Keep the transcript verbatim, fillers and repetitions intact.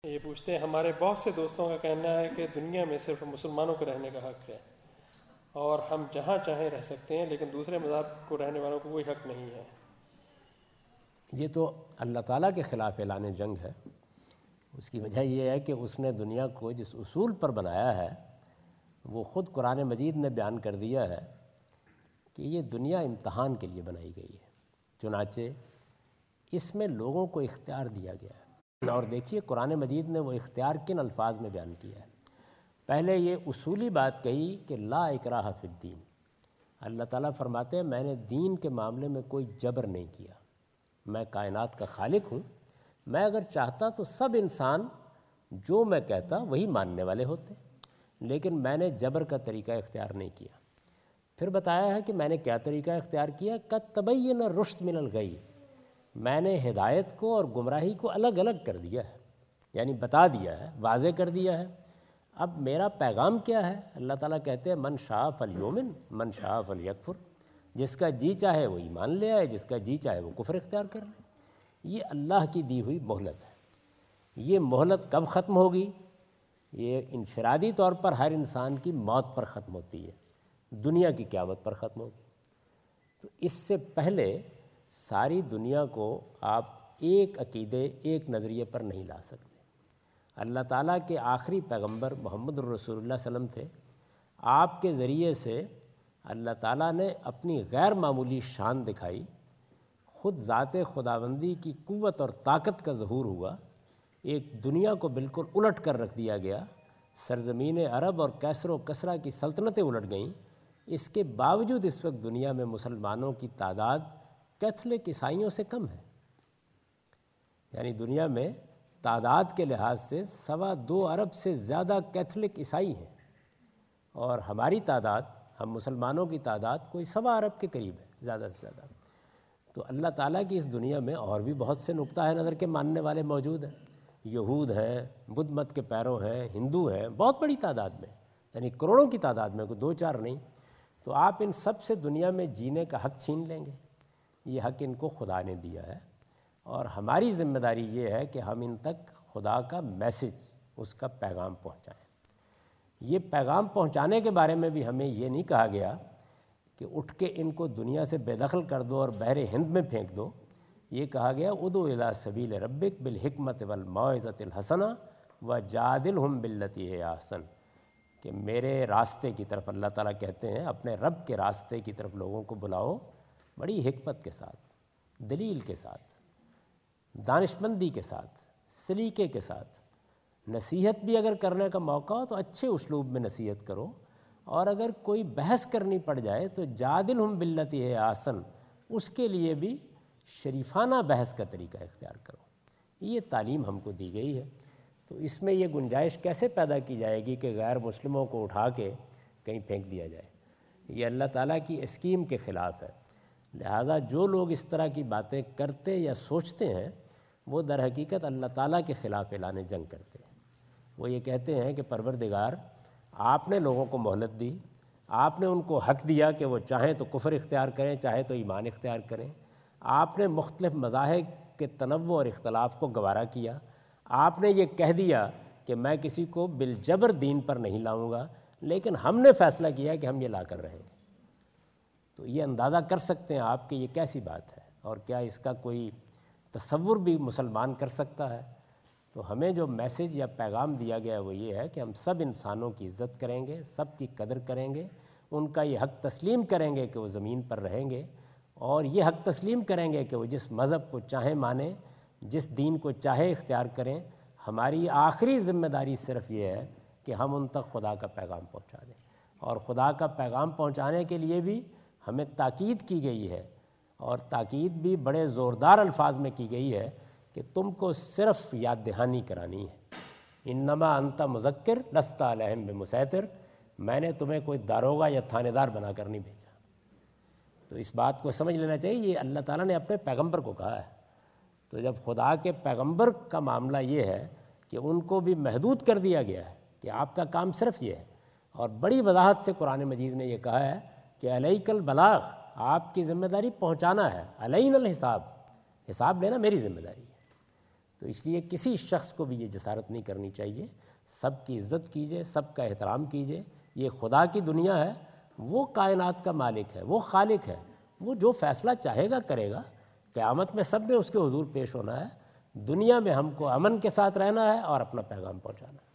یہ پوچھتے ہیں ہمارے بہت سے دوستوں کا کہنا ہے کہ دنیا میں صرف مسلمانوں کو رہنے کا حق ہے اور ہم جہاں چاہیں رہ سکتے ہیں، لیکن دوسرے مذہب کو رہنے والوں کو کوئی حق نہیں ہے۔ یہ تو اللہ تعالیٰ کے خلاف اعلان جنگ ہے۔ اس کی وجہ یہ ہے کہ اس نے دنیا کو جس اصول پر بنایا ہے وہ خود قرآن مجید نے بیان کر دیا ہے کہ یہ دنیا امتحان کے لیے بنائی گئی ہے، چنانچہ اس میں لوگوں کو اختیار دیا گیا ہے۔ اور دیکھیے قرآن مجید نے وہ اختیار کن الفاظ میں بیان کیا ہے۔ پہلے یہ اصولی بات کہی کہ لا اکراہ فی الدین۔ اللہ تعالیٰ فرماتے ہیں میں نے دین کے معاملے میں کوئی جبر نہیں کیا، میں کائنات کا خالق ہوں، میں اگر چاہتا تو سب انسان جو میں کہتا وہی ماننے والے ہوتے، لیکن میں نے جبر کا طریقہ اختیار نہیں کیا۔ پھر بتایا ہے کہ میں نے کیا طریقہ اختیار کیا، قد تبین الرشد من الغی، میں نے ہدایت کو اور گمراہی کو الگ الگ کر دیا ہے، یعنی بتا دیا ہے، واضح کر دیا ہے۔ اب میرا پیغام کیا ہے؟ اللہ تعالیٰ کہتے ہیں من شاء فلیؤمن من شاء فلیکفر، جس کا جی چاہے وہ ایمان لے آئے، جس کا جی چاہے وہ کفر اختیار کر لے۔ یہ اللہ کی دی ہوئی مہلت ہے۔ یہ مہلت کب ختم ہوگی؟ یہ انفرادی طور پر ہر انسان کی موت پر ختم ہوتی ہے، دنیا کی قیامت پر ختم ہوگی۔ تو اس سے پہلے ساری دنیا کو آپ ایک عقیدے ایک نظریے پر نہیں لا سکتے۔ اللہ تعالیٰ کے آخری پیغمبر محمد الرسول اللہ صلی اللہ علیہ وسلم تھے۔ آپ کے ذریعے سے اللہ تعالیٰ نے اپنی غیر معمولی شان دکھائی، خود ذات خداوندی کی قوت اور طاقت کا ظہور ہوا، ایک دنیا کو بالکل الٹ کر رکھ دیا گیا، سرزمین عرب اور کیسر و کسرا کی سلطنتیں الٹ گئیں۔ اس کے باوجود اس وقت دنیا میں مسلمانوں کی تعداد کیتھولک عیسائیوں سے کم ہے، یعنی دنیا میں تعداد کے لحاظ سے سوا دو ارب سے زیادہ کیتھولک عیسائی ہیں، اور ہماری تعداد، ہم مسلمانوں کی تعداد کوئی سوا ارب کے قریب ہے زیادہ سے زیادہ۔ تو اللہ تعالیٰ کی اس دنیا میں اور بھی بہت سے نقطہ نظر کے ماننے والے موجود ہیں، یہود ہیں، بدھ مت کے پیرو ہیں، ہندو ہیں، بہت بڑی تعداد میں، یعنی کروڑوں کی تعداد میں، کوئی دو چار نہیں۔ تو آپ ان سب سے دنیا میں جینے کا حق چھین لیں گے؟ یہ حق ان کو خدا نے دیا ہے، اور ہماری ذمہ داری یہ ہے کہ ہم ان تک خدا کا میسج، اس کا پیغام پہنچائیں۔ یہ پیغام پہنچانے کے بارے میں بھی ہمیں یہ نہیں کہا گیا کہ اٹھ کے ان کو دنیا سے بے دخل کر دو اور بحر ہند میں پھینک دو۔ یہ کہا گیا ادعو الی سبیل ربک بالحکمت والموعظۃ الحسنہ وجادلہم باللتی ہی احسن، کہ میرے راستے کی طرف، اللہ تعالیٰ کہتے ہیں اپنے رب کے راستے کی طرف لوگوں کو بلاؤ بڑی حکمت کے ساتھ، دلیل کے ساتھ، دانشمندی کے ساتھ، سلیقے کے ساتھ۔ نصیحت بھی اگر کرنے کا موقع ہو تو اچھے اسلوب میں نصیحت کرو، اور اگر کوئی بحث کرنی پڑ جائے تو جادلہم باللتی ہی احسن، اس کے لیے بھی شریفانہ بحث کا طریقہ اختیار کرو۔ یہ تعلیم ہم کو دی گئی ہے۔ تو اس میں یہ گنجائش کیسے پیدا کی جائے گی کہ غیر مسلموں کو اٹھا کے کہیں پھینک دیا جائے؟ یہ اللہ تعالیٰ کی اسکیم کے خلاف ہے۔ لہٰذا جو لوگ اس طرح کی باتیں کرتے یا سوچتے ہیں وہ در حقیقت اللہ تعالیٰ کے خلاف اعلان جنگ کرتے ہیں۔ وہ یہ کہتے ہیں کہ پروردگار، آپ نے لوگوں کو مہلت دی، آپ نے ان کو حق دیا کہ وہ چاہیں تو کفر اختیار کریں، چاہے تو ایمان اختیار کریں، آپ نے مختلف مذاہب کے تنوع اور اختلاف کو گوارا کیا، آپ نے یہ کہہ دیا کہ میں کسی کو بالجبر دین پر نہیں لاؤں گا، لیکن ہم نے فیصلہ کیا کہ ہم یہ لا کر رہیں گے۔ تو یہ اندازہ کر سکتے ہیں آپ کہ یہ کیسی بات ہے، اور کیا اس کا کوئی تصور بھی مسلمان کر سکتا ہے؟ تو ہمیں جو میسج یا پیغام دیا گیا ہے وہ یہ ہے کہ ہم سب انسانوں کی عزت کریں گے، سب کی قدر کریں گے، ان کا یہ حق تسلیم کریں گے کہ وہ زمین پر رہیں گے، اور یہ حق تسلیم کریں گے کہ وہ جس مذہب کو چاہیں مانیں، جس دین کو چاہے اختیار کریں۔ ہماری آخری ذمہ داری صرف یہ ہے کہ ہم ان تک خدا کا پیغام پہنچا دیں، اور خدا کا پیغام پہنچانے کے لیے بھی ہمیں تاکید کی گئی ہے، اور تاکید بھی بڑے زوردار الفاظ میں کی گئی ہے کہ تم کو صرف یاد دہانی کرانی ہے۔ انما انت مذکر لست علیہم بمسیطر، میں نے تمہیں کوئی داروغہ یا تھانے دار بنا کر نہیں بھیجا۔ تو اس بات کو سمجھ لینا چاہیے، یہ اللہ تعالیٰ نے اپنے پیغمبر کو کہا ہے۔ تو جب خدا کے پیغمبر کا معاملہ یہ ہے کہ ان کو بھی محدود کر دیا گیا ہے کہ آپ کا کام صرف یہ ہے، اور بڑی وضاحت سے قرآن مجید نے یہ کہا ہے کہ علیک البلاغ، آپ کی ذمہ داری پہنچانا ہے، علینا الحساب، حساب لینا میری ذمہ داری ہے۔ تو اس لیے کسی شخص کو بھی یہ جسارت نہیں کرنی چاہیے، سب کی عزت کیجیے، سب کا احترام کیجیے، یہ خدا کی دنیا ہے، وہ کائنات کا مالک ہے، وہ خالق ہے، وہ جو فیصلہ چاہے گا کرے گا، قیامت میں سب نے اس کے حضور پیش ہونا ہے، دنیا میں ہم کو امن کے ساتھ رہنا ہے اور اپنا پیغام پہنچانا ہے۔